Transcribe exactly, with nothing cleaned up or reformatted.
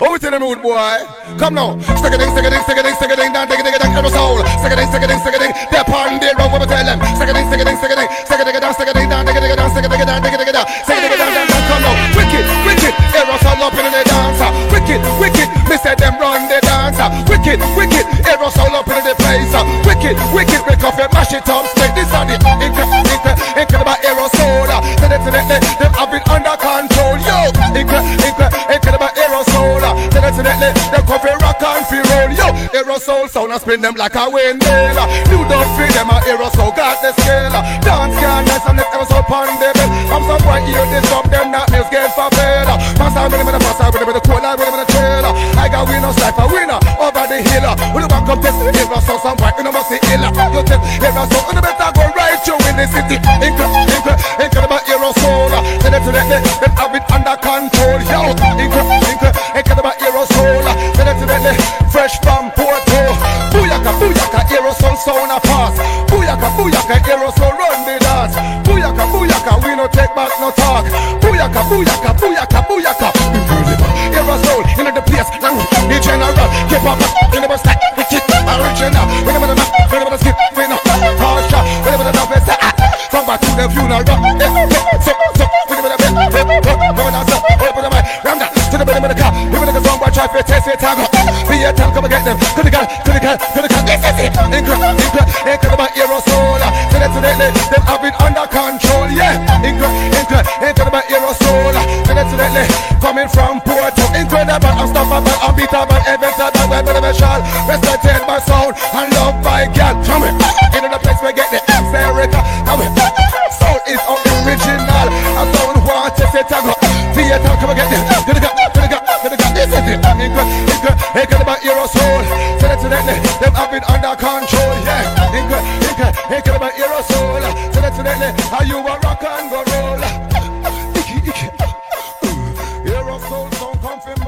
What we tell them rude boy? Come now. Stick a ding, stick a ding, stick a ding, stick a ding, down, dig a dig a ding, every soul. Stick a ding, stick a ding, stick a ding. They're pardon, they're wrong, what we tell them. Stick a ding, stick a ding, stick a ding, stick a dig a down, stick a ding down, dig a dig a down, stick a dig a down, dig a dig a down, stick a dig a down, down, down. Come now. Wicked, wicked, aerosol up in the dancer. Wicked, wicked, me say them run the dancer. Wicked, wicked, aerosol up in the place. Wicked, wicked, break off your mash it up straight. This are the incredible, incredible aerosol. So definitely, them have it under control. Yo, incredible, incredible aerosol. So definitely, them come for rock and free roll. Yo, aerosol sound and spin them like a windmill. You don't feel them a aerosol, got the scale. Dance can dance and let aerosol pound the bell. From some point you disrupt them, that means get for fail. Pass out with them in the pass out with them in the cold, with them in the trailer. I got winners like a winner over the hill. When you back up this aerosol, some point you know must see illa. You take aerosol, and you better go right through in the city. Incredible, incredible aerosol. So definitely, them have it under control. Yo, incredible, incredible aerosol. So definitely, fresh from Porto. Booyaka, booyaka, aerosol sound a pass. Booyaka, booyaka, aerosol run the dance. Booyaka, booyaka, we no take back no talk. Booyaka, booyaka, booyaka, booyaka. Aerosol in the place, the general. Keep up in the bus like wicked original. Whenever the map, whenever the skip, we no harsha. Whenever the dog is from back to the funeral. So, so, whenever the bed, whenever the sun, whenever the man, ram that to the bed of the car. Whenever the song, watch out for test it, tango. Be a time, come and get them. To the gun, to the gun, to the gun. This is it. Incredible, incredible aerosol. So definitely, them have it under control. Yeah, incredible, incredible aerosol. So definitely, coming from Porto. Incredible, unstoppable, unbeatable, invincible, well beneficial, respected by sound and loved by God. Come in, in the place we get the America. Come in, sound is original. I don't want to say tango. Theater, come and get them. To the gun, to the gun, to the gun. This is it. Incredible, incredible aerosol. So definitely, them have it under control. Yeah, incredible, incredible aerosol. So definitely, how you a rock and go roll. Aerosol sound come from